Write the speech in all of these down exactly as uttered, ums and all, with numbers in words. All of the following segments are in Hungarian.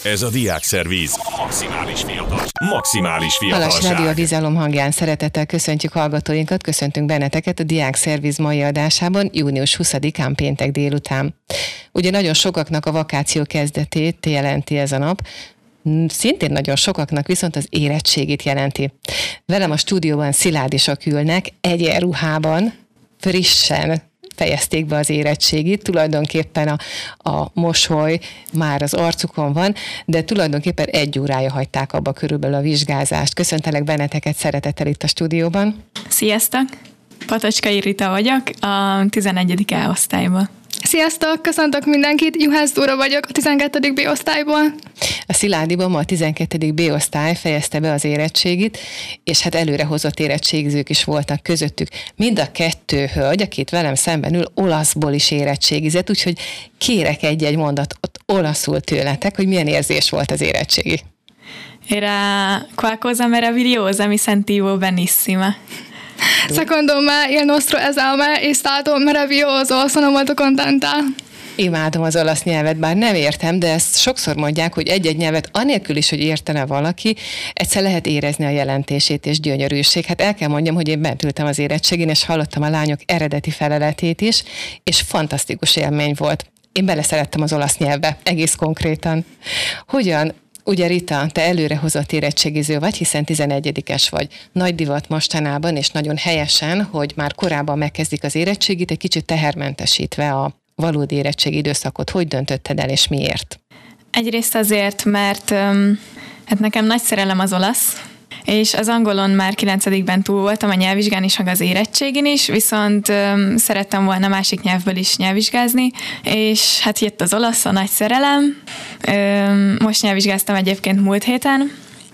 Ez a Diákszervíz. Maximális fiatal. Maximális fiatalság. Halas Rádió Bizalom hangján szeretettel köszöntjük hallgatóinkat, köszöntünk benneteket a Diákszervíz mai adásában, június huszadikán péntek délután. Ugye nagyon sokaknak a vakáció kezdetét jelenti ez a nap, szintén nagyon sokaknak viszont az érettségit jelenti. Velem a stúdióban szilárdisak ülnek, egyenruhában, frissen fejezték be az érettségit, tulajdonképpen a, a mosoly már az arcukon van, de tulajdonképpen egy órája hagyták abba körülbelül a vizsgázást. Köszöntelek benneteket szeretettel itt a stúdióban. Sziasztok! Patocskai Rita vagyok, a tizenegyedik A osztályban. Sziasztok! Köszöntök mindenkit, Juhász Dóra vagyok a tizenkettedik B osztályból. A Szilárdiban ma a tizenkettedik B osztály fejezte be az érettségit, és hát előrehozott érettségizők is voltak közöttük. Mind a kettő hölgy, akit velem szemben ül, olaszból is érettségizett, úgyhogy kérek egy-egy mondatot olaszul tőletek, hogy milyen érzés volt az érettségi. Era qualcosa meravigliosa, mi sentivo benissimo. Secondo me il nostro esame è stato meraviglioso, sono molto contenta. Imádom az olasz nyelvet, bár nem értem, de ezt sokszor mondják, hogy egy-egy nyelvet anélkül is, hogy értene valaki, egyszer lehet érezni a jelentését és gyönyörűség. Hát el kell mondjam, hogy én bent ültem az érettségén, és hallottam a lányok eredeti feleletét is, és fantasztikus élmény volt. Én beleszerettem az olasz nyelvbe, egész konkrétan. Hogyan? Ugye Rita, te előrehozott érettségiző vagy, hiszen tizenegyedikes vagy. Nagy divat mostanában, és nagyon helyesen, hogy már korábban megkezdik az érettségit, egy kicsit tehermentesítve a valódi érettségi időszakot. Hogy döntötted el, és miért? Egyrészt azért, mert um, hát nekem nagy szerelem az olasz, és az angolon már kilencedikben túl voltam, a nyelvvizsgán is, meg az érettségin is, viszont um, szerettem volna másik nyelvből is nyelvvizsgázni, és hát jött az olasz, a nagy szerelem. Um, most nyelvvizsgáztam egyébként múlt héten,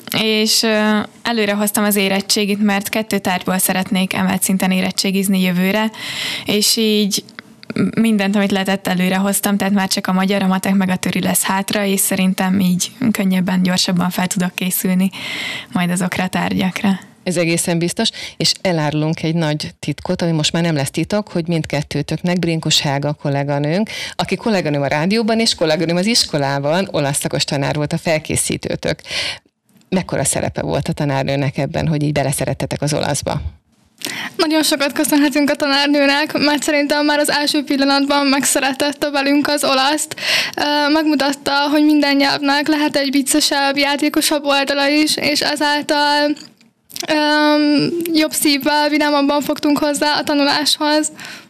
és uh, előre hoztam az érettségit, mert kettő tárgyból szeretnék emelt szinten érettségizni jövőre, és így mindent, amit lehetett, előre hoztam, tehát már csak a magyar, a matek meg a töri lesz hátra, és szerintem így könnyebben, gyorsabban fel tudok készülni majd azokra a tárgyakra. Ez egészen biztos, és elárulunk egy nagy titkot, ami most már nem lesz titok, hogy mindkettőtöknek Brinkus Helga kolléganőnk, aki kolléganőm a rádióban és kolléganőm az iskolában, olasz szakos tanár volt a felkészítőtök. Mekkora szerepe volt a tanárnőnek ebben, hogy így beleszerettetek az olaszba? Nagyon sokat köszönhetünk a tanárnőnek, mert szerintem már az első pillanatban megszeretette velünk az olaszt. Megmutatta, hogy minden nyelvnek lehet egy viccesebb, játékosabb oldala is, és ezáltal um, jobb szívvel, vidámabban fogtunk hozzá a tanuláshoz.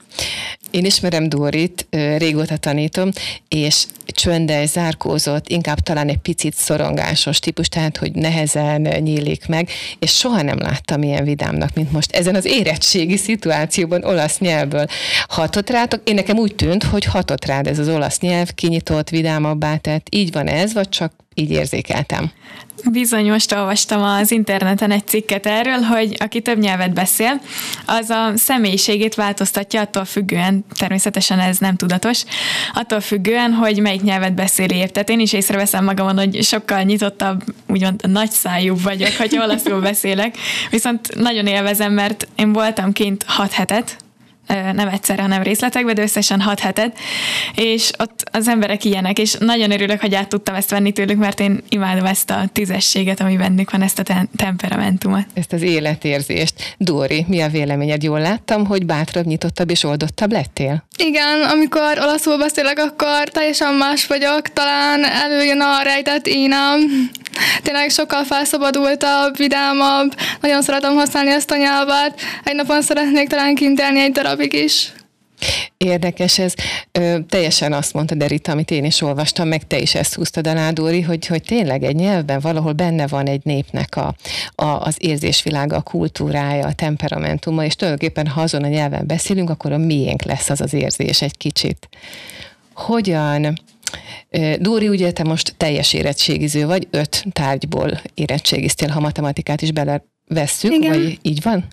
Én ismerem Dórit, régóta tanítom, és csöndes, zárkózott, inkább talán egy picit szorongásos típus, tehát hogy nehezen nyílik meg, és soha nem láttam ilyen vidámnak, mint most ezen az érettségi szituációban olasz nyelvből. Hatott rátok? Én nekem úgy tűnt, hogy hatott rád ez az olasz nyelv, kinyitott, vidámabbá tett. Így van ez, vagy csak így érzékeltem? Bizony, most olvastam az interneten egy cikket erről, hogy aki több nyelvet beszél, az a személyiségét változtatja attól függően, természetesen ez nem tudatos, attól függően, hogy melyik nyelvet beszél épp. Tehát én is észreveszem magamon, hogy sokkal nyitottabb, úgymond nagyszájú vagyok, hogy olaszul beszélek, viszont nagyon élvezem, mert én voltam kint hat hetet, nem egyszer, hanem részletekben, de összesen hat hetet, és ott az emberek ilyenek, és nagyon örülök, hogy át tudtam ezt venni tőlük, mert én imádom ezt a tüzességet, ami bennük van, ezt a ten- temperamentumot. Ezt az életérzést. Dóri, mi a véleményed? Jól láttam, hogy bátrabb, nyitottabb és oldottabb lettél? Igen, amikor olaszul beszélek, akkor teljesen más vagyok, talán előjön a rejtett énem. Tényleg sokkal felszabadultabb, vidámabb, nagyon szeretem használni ezt a nyelvet. Egy napon szeretnék talán kint élni egy darabig is. Érdekes ez. Ö, teljesen azt mondta de Rita, amit én is olvastam, meg te is ezt húztad alá, Dóri, hogy, hogy tényleg egy nyelvben valahol benne van egy népnek a, a, az érzésvilága, a kultúrája, a temperamentuma, és tulajdonképpen ha azon a nyelven beszélünk, akkor a miénk lesz az az érzés egy kicsit. Hogyan... Dóri, ugye te most teljes érettségiző vagy, öt tárgyból érettségiztél, ha matematikát is belevesszük, igen, vagy így van?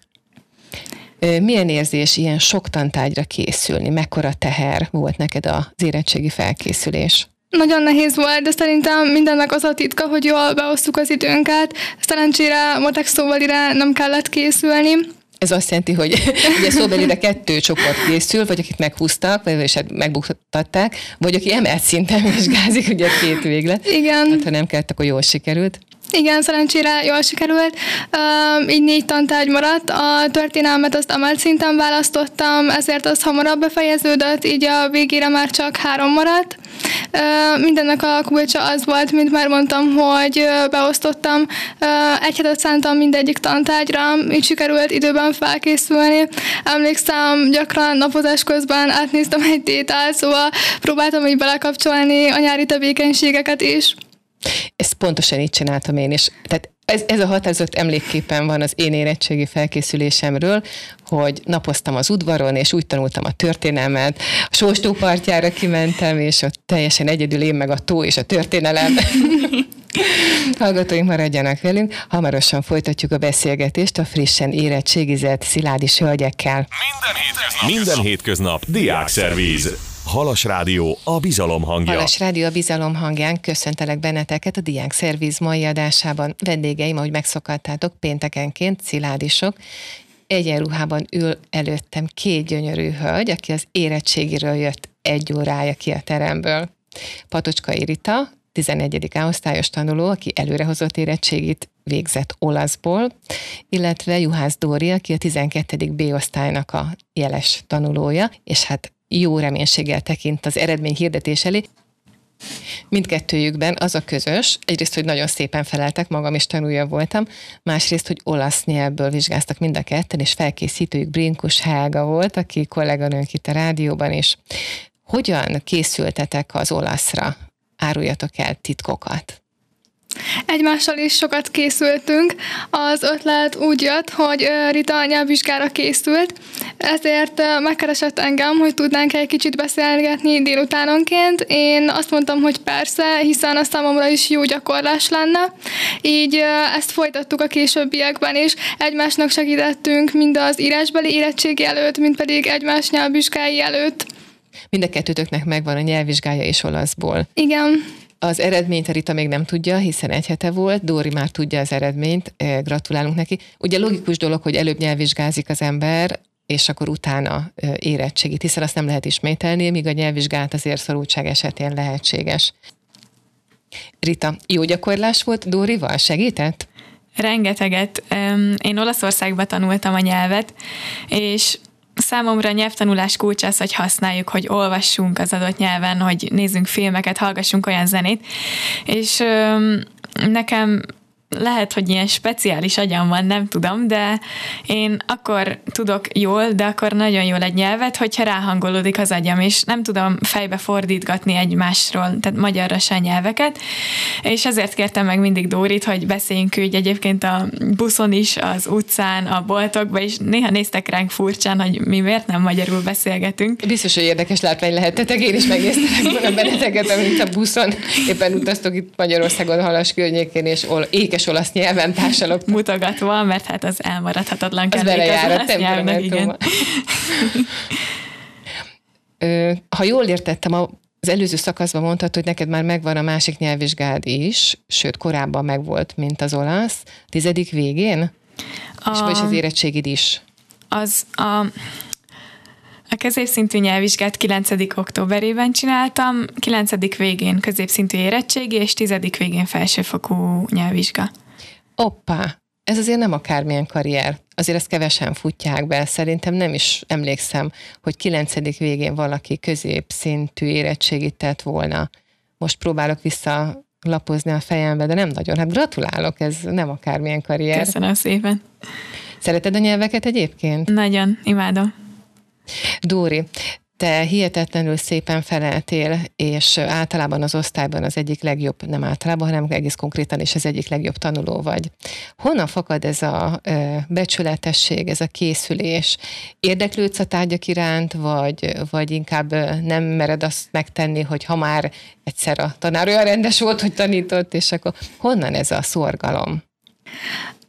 Milyen érzés ilyen sok tantárgyra készülni? Mekkora teher volt neked az érettségi felkészülés? Nagyon nehéz volt, de szerintem mindennek az a titka, hogy jól beosztuk az időnket. Szerencsére matek szóvalire nem kellett készülni. Ez azt jelenti, hogy ugye szóbelire kettő csoport készül, vagy akit meghúztak, vagy is megbuktatták, vagy aki emelt szinten vizsgázik, ugye két véglet. Igen. Hát, ha nem kellett, akkor jól sikerült. Igen, szerencsére jól sikerült. Uh, így négy tantárgy maradt. A történelmet azt emelt szinten választottam, ezért az hamarabb befejeződött, így a végére már csak három maradt. Uh, mindennek a kulcsa az volt, mint már mondtam, hogy uh, beosztottam. Uh, egy hetet szántam mindegyik tantárgyra, így sikerült időben felkészülni. Emlékszem, gyakran napozás közben átnéztem egy tételt, szóval próbáltam így belekapcsolni a nyári tevékenységeket is. Ezt pontosan így csináltam én is. Tehát ez, ez a határozott emlékképpen van az én érettségi felkészülésemről, hogy napoztam az udvaron, és úgy tanultam a történelmet. A Sóstó partjára kimentem, és ott teljesen egyedül én meg a tó és a történelem. Hallgatóink, maradjanak velünk. Hamarosan folytatjuk a beszélgetést a frissen érettségizett szilárdis hölgyekkel. Minden hétköznap, Minden hétköznap Diákszervíz. Halas Rádió, a bizalom hangja. Halas Rádió, a bizalom hangján köszöntelek benneteket a Diákszervíz mai adásában. Vendégeim, ahogy megszokhattátok, péntekenként szilárdisok. Egyenruhában ül előttem két gyönyörű hölgy, aki az érettségiről jött egy órája ki a teremből. Patocskai Rita, tizennegyedik A-osztályos tanuló, aki előrehozott érettségit végzett olaszból, illetve Juhász Dóri, aki a tizenkettedik B-osztálynak a jeles tanulója, és hát jó reménységgel tekint az eredmény hirdetés elé. Mindkettőjükben az a közös, egyrészt, hogy nagyon szépen feleltek, magam is tanulja voltam, másrészt, hogy olasz nyelvből vizsgáztak mind a ketten, és felkészítőjük Brinkus Helga volt, aki kolléganőnk itt a rádióban is. Hogyan készültetek az olaszra? Áruljatok el titkokat. Egymással is sokat készültünk. Az ötlet úgy jött, hogy Rita nyelvvizsgára készült, ezért megkeresett engem, hogy tudnánk egy kicsit beszélgetni délutánonként. Én azt mondtam, hogy persze, hiszen a számomra is jó gyakorlás lenne. Így ezt folytattuk a későbbiekben is. Egymásnak segítettünk mind az írásbeli érettségi előtt, mind pedig egymás nyelvvizsgái előtt. Mind a kettőtöknek megvan a nyelvvizsgája is olaszból. Igen. Az eredményt a Rita még nem tudja, hiszen egy hete volt, Dóri már tudja az eredményt, gratulálunk neki. Ugye logikus dolog, hogy előbb nyelvvizsgázik az ember, és akkor utána érettségit, hiszen azt nem lehet ismételni, míg a nyelvvizsgát azért szorultság esetén lehetséges. Rita, jó gyakorlás volt Dórival? Segített? Rengeteget. Én Olaszországban tanultam a nyelvet, és számomra a nyelvtanulás kulcs az, hogy használjuk, hogy olvassunk az adott nyelven, hogy nézzünk filmeket, hallgassunk olyan zenét, és öm, nekem lehet, hogy ilyen speciális agyam van, nem tudom, de én akkor tudok jól, de akkor nagyon jól egy nyelvet, hogyha ráhangolódik az agyam, és nem tudom fejbe fordítgatni egymásról, tehát magyarra se nyelveket, és ezért kértem meg mindig Dórit, hogy beszéljünk úgy egyébként a buszon is, az utcán, a boltokban, és néha néztek ránk furcsán, hogy mi miért nem magyarul beszélgetünk. Biztos, hogy érdekes látvány lehettetek, én is megnéztelek volna benneteket, amit a buszon éppen utaztok itt Magyarországon, Halas környékén, és ékes olasz nyelven társalok. Mutogatva, mert hát az elmaradhatatlan az kellék az olasz nyelvnek, igen. Ha jól értettem, az előző szakaszban mondtad, hogy neked már megvan a másik nyelvvizsgád is, sőt, korábban megvolt, mint az olasz. Tizedik végén? A... És vagy az érettségid is? Az a... A középszintű nyelvvizsgát kilencedik októberében csináltam, kilencedik végén középszintű érettségi, és tizedik végén felsőfokú nyelvvizsga. Hoppá, ez azért nem akármilyen karrier. Azért ezt kevesen futják be. Szerintem nem is emlékszem, hogy kilencedik végén valaki középszintű érettségit tett volna. Most próbálok visszalapozni a fejembe, de nem nagyon. Hát gratulálok, ez nem akármilyen karrier. Köszönöm szépen. Szereted a nyelveket egyébként? Nagyon, imádom. Dóri, te hihetetlenül szépen feleltél, és általában az osztályban az egyik legjobb, nem általában, hanem egész konkrétan is az egyik legjobb tanuló vagy. Honnan fakad ez a becsületesség, ez a készülés? Érdeklődsz a tárgyak iránt, vagy, vagy inkább nem mered azt megtenni, hogy ha már egyszer a tanár olyan rendes volt, hogy tanított, és akkor honnan ez a szorgalom?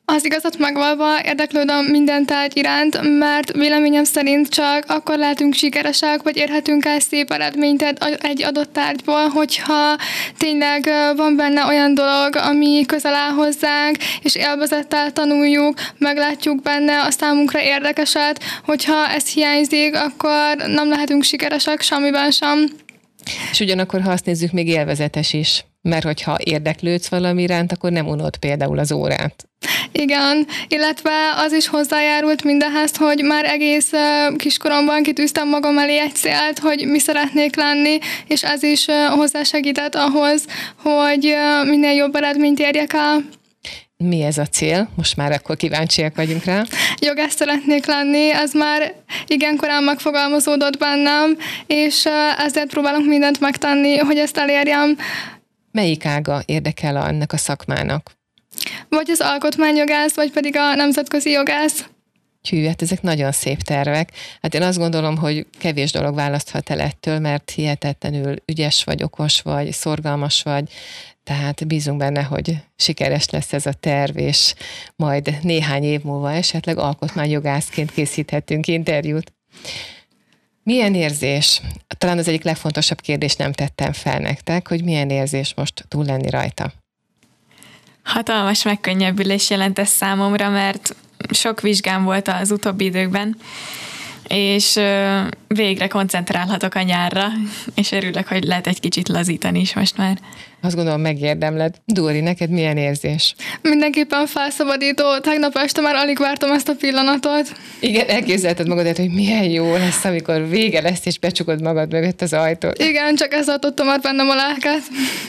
Az igazat megvalva érdeklődöm minden tárgy iránt, mert véleményem szerint csak akkor lehetünk sikeresek, vagy érhetünk el szép eredményt egy adott tárgyból, hogyha tényleg van benne olyan dolog, ami közel áll hozzánk, és élvezettel tanuljuk, meglátjuk benne a számunkra érdekeset, hogyha ez hiányzik, akkor nem lehetünk sikeresek semmiben sem. És ugyanakkor, ha azt nézzük, még élvezetes is, mert hogyha érdeklődsz valami iránt, akkor nem unod például az órát. Igen, illetve az is hozzájárult mindenhez, hogy már egész kiskoromban kitűztem magam elé egy célt, hogy mi szeretnék lenni, és ez is hozzásegített ahhoz, hogy minél jobb eredményt érjek el. Mi ez a cél? Most már akkor kíváncsiak vagyunk rá. Jogász szeretnék lenni, ez már igen korán megfogalmazódott bennem, és ezért próbálok mindent megtenni, hogy ezt elérjem. Melyik ága érdekel ennek a szakmának? Vagy az alkotmányjogász, vagy pedig a nemzetközi jogász. Hű, hát ezek nagyon szép tervek. Hát én azt gondolom, hogy kevés dolog választhat el ettől, mert hihetetlenül ügyes vagy, okos vagy, szorgalmas vagy, tehát bízunk benne, hogy sikeres lesz ez a terv, és majd néhány év múlva esetleg alkotmányjogászként készíthetünk interjút. Milyen érzés? Talán az egyik legfontosabb kérdést nem tettem fel nektek, hogy milyen érzés most túl lenni rajta. Hatalmas megkönnyebbülés jelent ez számomra, mert sok vizsgám volt az utóbbi időkben, és végre koncentrálhatok a nyárra, és örülök, hogy lehet egy kicsit lazítani is most már. Azt gondolom, megérdemled. Dóri, neked milyen érzés? Mindenképpen felszabadító. Tegnap este már alig vártam ezt a pillanatot. Igen, elképzelted magadat, hogy milyen jó lesz, amikor vége lesz, és becsukod magad mögött az ajtót. Igen, csak ez tartotta már bennem a lelket.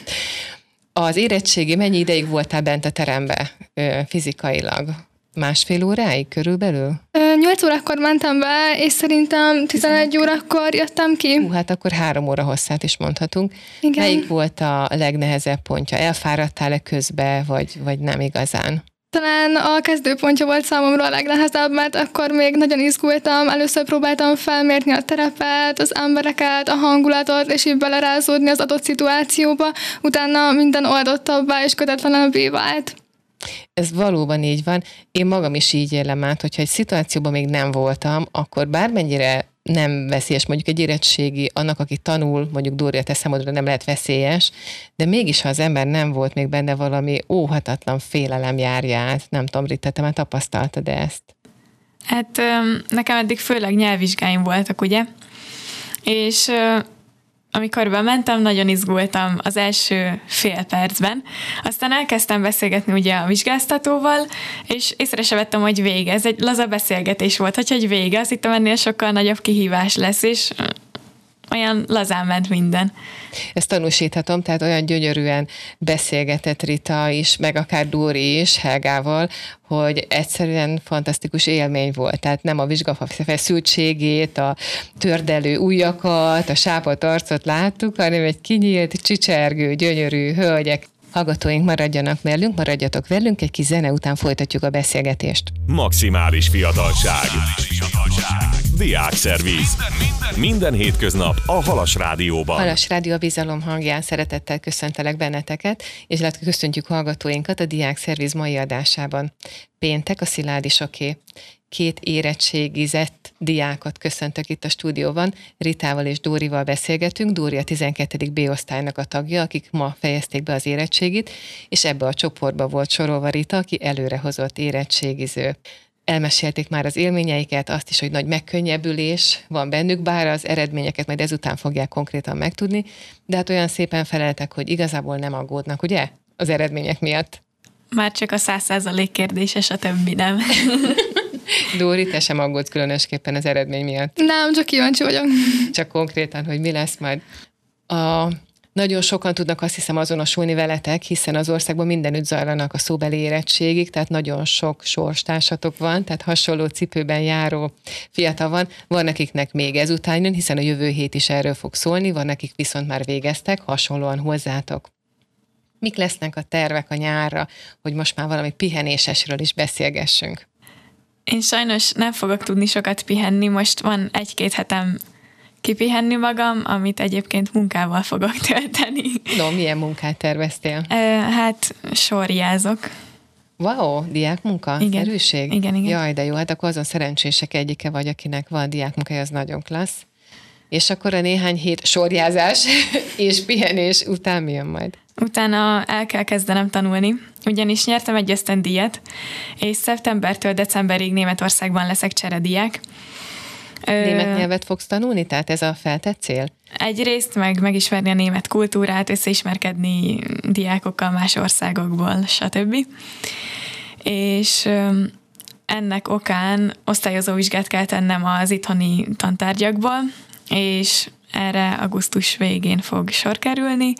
Az érettségi, mennyi ideig voltál bent a terembe fizikailag? Másfél óráig körülbelül? Nyolc órakor mentem be, és szerintem tizenegy órakor jöttem ki. Hú, hát akkor három óra hosszát is mondhatunk. Igen. Melyik volt a legnehezebb pontja? Elfáradtál-e közbe, vagy, vagy nem igazán? Talán a kezdőpontja volt számomra a legnehezebb, mert akkor még nagyon izgultam. Először próbáltam felmérni a terepet, az embereket, a hangulatot, és így belerázódni az adott szituációba. Utána minden oldottabbá és kötetlenebbé vált. Ez valóban így van. Én magam is így élem át, hogyha egy szituációban még nem voltam, akkor bármennyire nem veszélyes, mondjuk egy érettségi, annak, aki tanul, mondjuk Dóri, a te számodra nem lehet veszélyes, de mégis, ha az ember nem volt még benne, valami óhatatlan félelem járja át. Nem tudom, Rita, te már tapasztaltad ezt? Hát nekem eddig főleg nyelvvizsgáim voltak, ugye? És amikor bementem, nagyon izgultam az első fél percben. Aztán elkezdtem beszélgetni ugye a vizsgáztatóval, és észre se vettem, hogy vége. Ez egy laza beszélgetés volt, hogyha egy vége, azt hittem ennél sokkal nagyobb kihívás lesz, és olyan lazán ment minden. Ezt tanúsíthatom, tehát olyan gyönyörűen beszélgetett Rita is, meg akár Dóri is Helgával, hogy egyszerűen fantasztikus élmény volt. Tehát nem a vizsga feszültségét, a tördelő ujjakat, a sápadt arcot láttuk, hanem egy kinyílt, csicsergő, gyönyörű hölgyek. Hallgatóink, maradjanak velünk, maradjatok velünk, egy kis zene után folytatjuk a beszélgetést. Maximális fiatalság. Diákszerviz. Minden hétköznap a Halas Rádióban. Halas Rádió a bizalom hangján, szeretettel köszöntelek benneteket, és lehet, köszöntjük hallgatóinkat a Diákszerviz mai adásában. Péntek a Szilágyisoké. Két érettségizett diákot köszöntök itt a stúdióban. Ritával és Dórival beszélgetünk. Dóri a tizenkettedik B-osztálynak a tagja, akik ma fejezték be az érettségit, és ebbe a csoportba volt sorolva Rita, aki előrehozott érettségiző. Elmesélték már az élményeiket, azt is, hogy nagy megkönnyebbülés van bennük, bár az eredményeket majd ezután fogják konkrétan megtudni, de hát olyan szépen feleltek, hogy igazából nem aggódnak, ugye? Az eredmények miatt. Már csak a száz százalék kérdéses, a többi nem. Dóri, te sem aggódsz különösképpen az eredmény miatt? Nem, csak kíváncsi vagyok. Csak konkrétan, hogy mi lesz majd. A... Nagyon sokan tudnak azt hiszem azonosulni veletek, hiszen az országban mindenütt zajlanak a szóbeli érettségig, tehát nagyon sok sorstársatok van, tehát hasonló cipőben járó fiatal van. Van nekiknek még ezután jön, hiszen a jövő hét is erről fog szólni, van nekik viszont már végeztek, hasonlóan hozzátok. Mik lesznek a tervek a nyárra, hogy most már valami pihenésesről is beszélgessünk? Én sajnos nem fogok tudni sokat pihenni, most van egy-két hetem kipihenni magam, amit egyébként munkával fogok tölteni. No, milyen munkát terveztél? Hát sorjázok. Wow, diákmunka? Igen. Erőség? Igen, igen. Jaj, de jó, hát akkor azon szerencsések egyike vagy, akinek van diákmunkája, az nagyon klassz. És akkor a néhány hét sorjázás és pihenés után mi jön majd? Utána el kell kezdenem tanulni, ugyanis nyertem egy ösztöndíjat, és szeptembertől decemberig Németországban leszek cserediák. Német nyelvet fogsz tanulni? Tehát ez a feltett cél? Egyrészt meg megismerni a német kultúrát, összeismerkedni diákokkal más országokból, stb. És ennek okán osztályozó vizsgát kell tennem az itthoni tantárgyakból, és erre augusztus végén fog sor kerülni,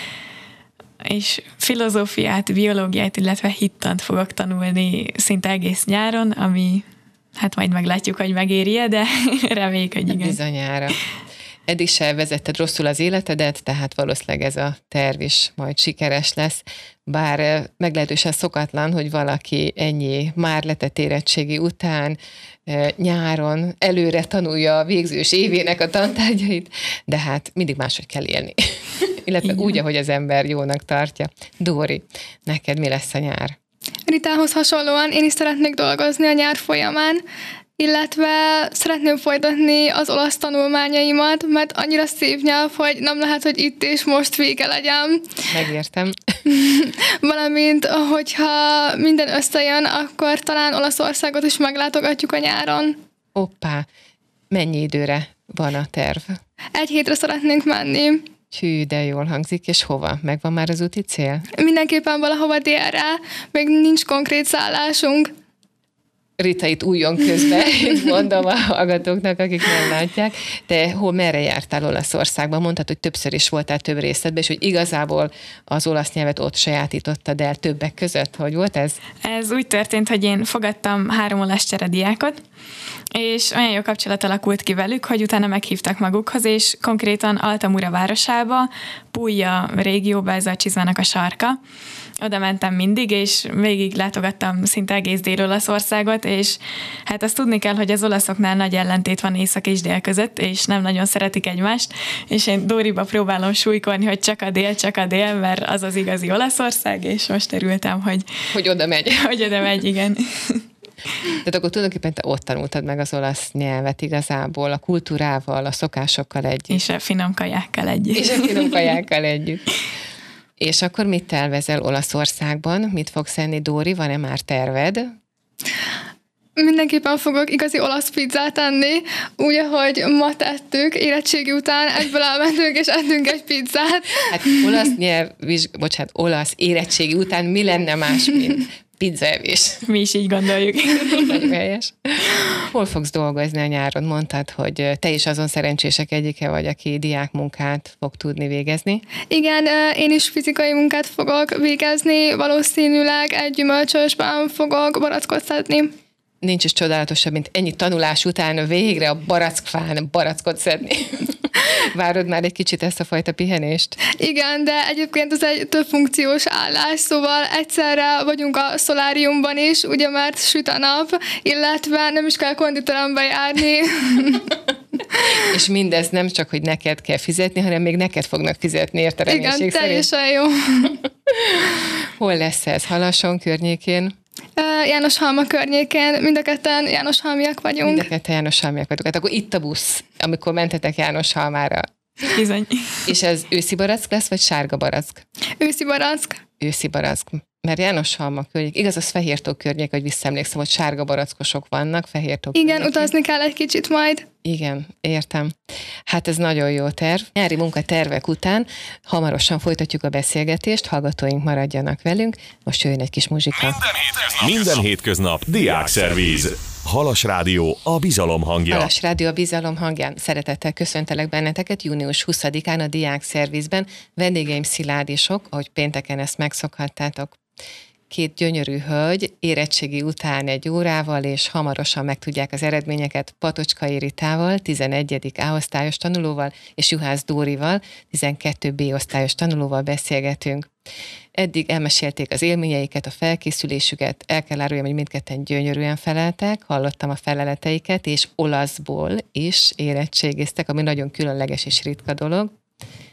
és filozófiát, biológiát, illetve hittant fogok tanulni szinte egész nyáron, ami hát majd meglátjuk, hogy megéri-e, de reméljük, hogy igen. Bizonyára. Eddig se vezetted rosszul az életedet, tehát valószínűleg ez a terv is majd sikeres lesz. Bár meglehetősen szokatlan, hogy valaki ennyi már letett érettségi után nyáron előre tanulja a végzős évének a tantárgyait, de hát mindig máshogy kell élni. Illetve igen. Úgy, ahogy az ember jónak tartja. Dóri, neked mi lesz a nyár? Ritához hasonlóan én is szeretnék dolgozni a nyár folyamán, illetve szeretném folytatni az olasz tanulmányaimat, mert annyira szép nyelv, hogy nem lehet, hogy itt és most vége legyen. Megértem. Valamint, hogyha minden összejön, akkor talán Olaszországot is meglátogatjuk a nyáron. Hoppá, mennyi időre van a terv? Egy hétre szeretnénk menni. Hű, de jól hangzik, és hova? Megvan már az úti cél? Mindenképpen valahova délre, még nincs konkrét szállásunk. Rita itt újjon közben, mondom a hallgatóknak, akik nem látják. Te hol, merre jártál Olaszországban? Mondtad, hogy többször is voltál több részletben, és hogy igazából az olasz nyelvet ott sajátítottad el többek között. Hogy volt ez? Ez úgy történt, hogy én fogadtam három olasz cserediákot, és olyan jó kapcsolat alakult ki velük, hogy utána meghívtak magukhoz, és konkrétan Altamura városába, Puglia régióba, ez a csizmának a sarka. Oda mentem mindig, és végig látogattam szinte egész Dél-Olaszországot, és hát azt tudni kell, hogy az olaszoknál nagy ellentét van észak és dél között, és nem nagyon szeretik egymást, és én Dóriba próbálom súlykolni, hogy csak a dél, csak a dél, mert az az igazi Olaszország, és most örültem, hogy... Hogy oda megy. Hogy oda megy, igen. Tehát akkor tulajdonképpen te ott tanultad meg az olasz nyelvet igazából, a kultúrával, a szokásokkal együtt. És a finom kajákkal együtt. És a finom kajákkal együtt. És akkor mit tervezel Olaszországban? Mit fogsz enni, Dóri? Van-e már terved? Mindenképpen fogok igazi olasz pizzát enni, úgy, ahogy ma tettük, érettségi után egyből elmentünk és ettünk egy pizzát. Hát olasz nyelv, bocsánat, olasz érettségi után mi lenne más, mint pizzaevés? Mi is így gondoljuk. Nagyon helyes. Hol fogsz dolgozni a nyáron? Mondtad, hogy te is azon szerencsések egyike vagy, aki diákmunkát fog tudni végezni. Igen, én is fizikai munkát fogok végezni, valószínűleg egy gyümölcsösben fogok barackot szedni. Nincs is csodálatosabb, mint ennyi tanulás után végre a barackfán barackot szedni. Várod már egy kicsit ezt a fajta pihenést? Igen, de egyébként ez egy több funkciós állás, szóval egyszerre vagyunk a szoláriumban is, ugye mert süt a nap, illetve nem is kell konditerembe járni. És mindez nem csak, hogy neked kell fizetni, hanem még neked fognak fizetni, érte reménység Igen, szerint. teljesen jó. Hol lesz ez? Halasson környékén? Jánoshalma környékén, mind a ketten Jánoshalmiak vagyunk. Mind a ketten Jánoshalmiak vagyunk. Hát akkor itt a busz, amikor mentetek Jánoshalmára. Bizony. És ez őszi barack lesz, vagy sárga barack? Őszi barack. Őszi barack. Mert Jánoshalma környék, igaz, az Fehértó környék, hogy visszaemlékszem, hogy sárga barackosok vannak Fehértó Igen, környékén. utazni kell egy kicsit majd. Igen, értem. Hát ez nagyon jó terv. Nyári munkatervek után hamarosan folytatjuk a beszélgetést, hallgatóink maradjanak velünk. Most jöjjön egy kis muzsika. Minden hétköznap, Minden hétköznap Diákszervíz. Halas Rádió, a bizalom hangja. Halas Rádió, a bizalom hangján. Szeretettel köszöntelek benneteket június huszadikán a Diákszervízben. Vendégeim szilárdisok, ahogy pénteken ezt megszokhattátok. Két gyönyörű hölgy érettségi után egy órával, és hamarosan megtudják az eredményeket Patocskai Ritával, tizenegyedik A osztályos tanulóval, és Juhász Dórival, tizenkettő B osztályos tanulóval beszélgetünk. Eddig elmesélték az élményeiket, a felkészülésüket, el kell áruljam, hogy mindketten gyönyörűen feleltek, hallottam a feleleteiket, és olaszból is érettségiztek, ami nagyon különleges és ritka dolog.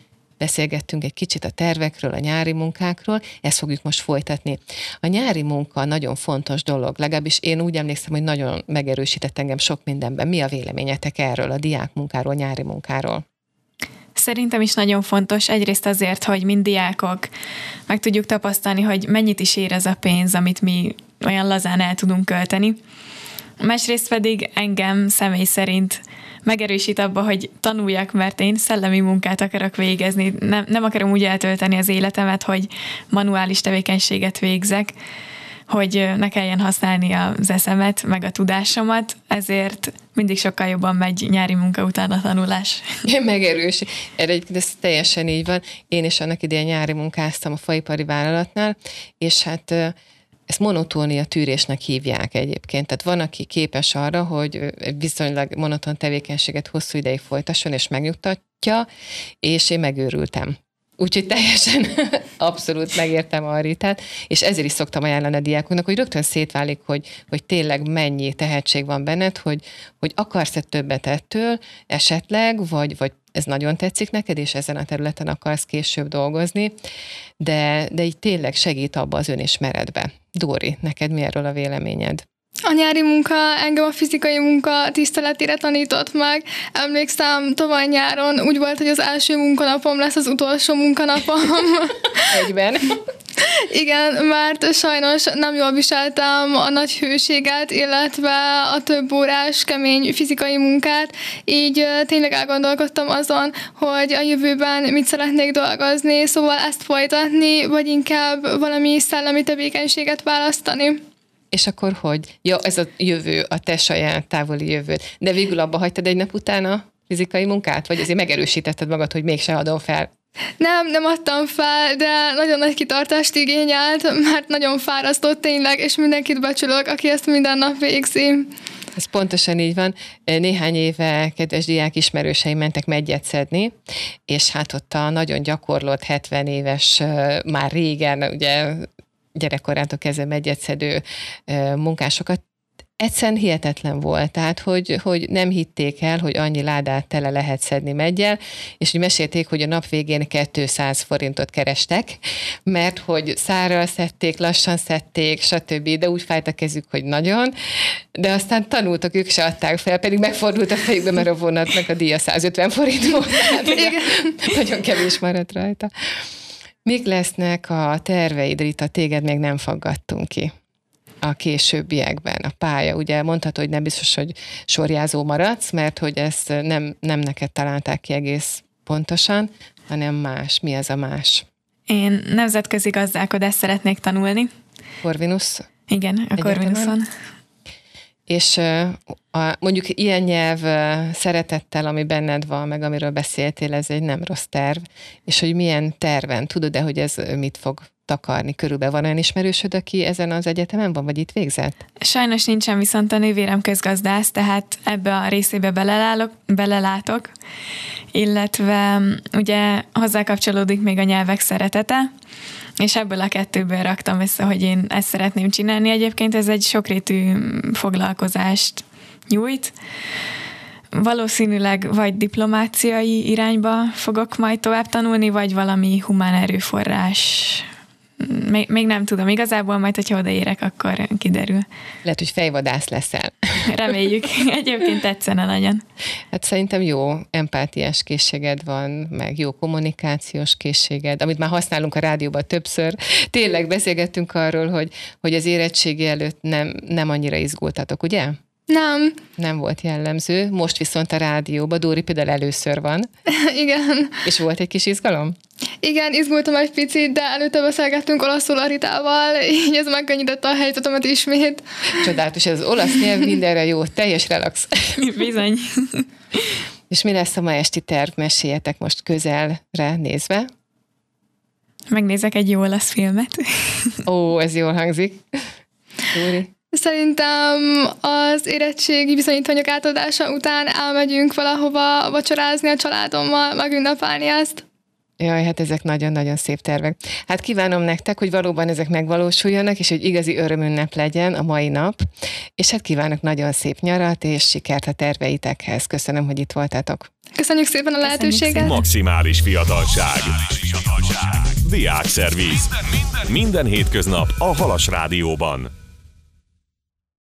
beszélgettünk egy kicsit a tervekről, a nyári munkákról, ezt fogjuk most folytatni. A nyári munka nagyon fontos dolog, legalábbis én úgy emlékszem, hogy nagyon megerősített engem sok mindenben. Mi a véleményetek erről, a diákmunkáról, nyári munkáról? Szerintem is nagyon fontos, egyrészt azért, hogy mind diákok meg tudjuk tapasztalni, hogy mennyit is ér ez a pénz, amit mi olyan lazán el tudunk költeni. Másrészt pedig engem személy szerint megerősít abba, hogy tanuljak, mert én szellemi munkát akarok végezni. Nem, nem akarom úgy eltölteni az életemet, hogy manuális tevékenységet végzek, hogy ne kelljen használni az eszemet, meg a tudásomat, ezért mindig sokkal jobban megy nyári munka után a tanulás. Megerős. Erre ez teljesen így van. Én is annak idején nyári munkáztam a faipari vállalatnál, és hát ezt monotónia tűrésnek hívják egyébként. Tehát van, aki képes arra, hogy viszonylag monoton tevékenységet hosszú ideig folytasson, és megnyugtatja, és én megőrültem. Úgyhogy teljesen abszolút megértem a Ritát, és ezért is szoktam ajánlani a diákoknak, hogy rögtön szétválik, hogy, hogy tényleg mennyi tehetség van benned, hogy, hogy akarsz-e többet ettől esetleg, vagy, vagy ez nagyon tetszik neked, és ezen a területen akarsz később dolgozni, de, de így tényleg segít abba az önismeretbe. Dóri, neked mi erről a véleményed? A nyári munka engem a fizikai munka tiszteletére tanított meg. Emlékszem, tavaly nyáron úgy volt, hogy az első munkanapom lesz az utolsó munkanapom. Egyben. Igen, mert sajnos nem jól viseltem a nagy hőséget, illetve a több órás kemény fizikai munkát, így tényleg elgondolkodtam azon, hogy a jövőben mit szeretnék dolgozni, szóval ezt folytatni, vagy inkább valami szellemi tevékenységet választani. És akkor hogy? Ja, ez a jövő, a te saját távoli jövőd. De végül abba hagytad egy nap után a fizikai munkát? Vagy azért megerősítetted magad, hogy mégsem adom fel? Nem, nem adtam fel, de nagyon nagy kitartást igényelt, mert nagyon fárasztott tényleg, és mindenkit becsülök, aki ezt minden nap végzi. Ez pontosan így van. Néhány éve kedves diák ismerőseim mentek meggyet szedni, és hát ott a nagyon gyakorlott hetven éves, már régen, ugye gyerekkorától kezdve megyetszedő munkásokat, egyszerűen hihetetlen volt, tehát hogy, hogy nem hitték el, hogy annyi ládát tele lehet szedni meggyel, és hogy mesélték, hogy a nap végén kétszáz forintot kerestek, mert hogy szárral szedték, lassan szedték, stb., de úgy fájt a kezük, hogy nagyon, de aztán tanultak, ők se adták fel, pedig megfordult a fejükbe, mert a vonatnak a díja százötven forint volt, tehát nagyon kevés maradt rajta. Mik lesznek a terveid, Rita, téged még nem faggattunk ki a későbbiekben, a pálya? Ugye mondhatod, hogy nem biztos, hogy sorjázó maradsz, mert hogy ezt nem, nem neked találták ki egész pontosan, hanem más. Mi az a más? Én nemzetközi gazdálkodást szeretnék tanulni. Corvinus? Igen, a Corvinuson. És a, mondjuk ilyen nyelv szeretettel, ami benned van, meg amiről beszéltél, ez egy nem rossz terv, és hogy milyen terven, tudod-e, hogy ez mit fog takarni körülbelül? Van olyan ismerősöd, aki ezen az egyetemen van, vagy itt végzett? Sajnos nincsen, viszont a nővérem közgazdász, tehát ebbe a részébe belelálok, belelátok, illetve ugye hozzá kapcsolódik még a nyelvek szeretete, és ebből a kettőből raktam össze, hogy én ezt szeretném csinálni. Egyébként ez egy sokrétű foglalkozást nyújt. Valószínűleg vagy diplomáciai irányba fogok majd tovább tanulni, vagy valami humán erőforrás. Még, még nem tudom. Igazából majd, hogyha odaérek, akkor kiderül. Lehet, hogy fejvadász leszel. Reméljük. Egyébként tetszene nagyon. Hát szerintem jó empátiás készséged van, meg jó kommunikációs készséged, amit már használunk a rádióban többször. Tényleg beszélgettünk arról, hogy, hogy az érettségi előtt nem, nem annyira izgultatok, ugye? Nem. Nem volt jellemző. Most viszont a rádióban, Dóri például először van. Igen. És volt egy kis izgalom? Igen, izgultam egy picit, de előtte beszélgettünk olaszul a Ritával, így ez megkönnyítette a helyzetemet ismét. Csodálatos, ez az olasz nyelv mindenre jó, teljes relax. Bizony. És mi lesz a ma esti terv? Meséljetek most közelre nézve. Megnézek egy jó olasz filmet. Ó, ez jól hangzik. Dóri? Szerintem az érettségi bizonyítványok átadása után elmegyünk valahova vacsorázni a családommal, megünnepelni ezt. Jaj, hát ezek nagyon-nagyon szép tervek. Hát kívánom nektek, hogy valóban ezek megvalósuljanak, és hogy igazi örömünnep legyen a mai nap, és hát kívánok nagyon szép nyarat, és sikert a terveitekhez. Köszönöm, hogy itt voltatok. Köszönjük szépen a lehetőséget. Maximális fiatalság. Diákszerviz. Minden hétköznap a Halas Rádióban.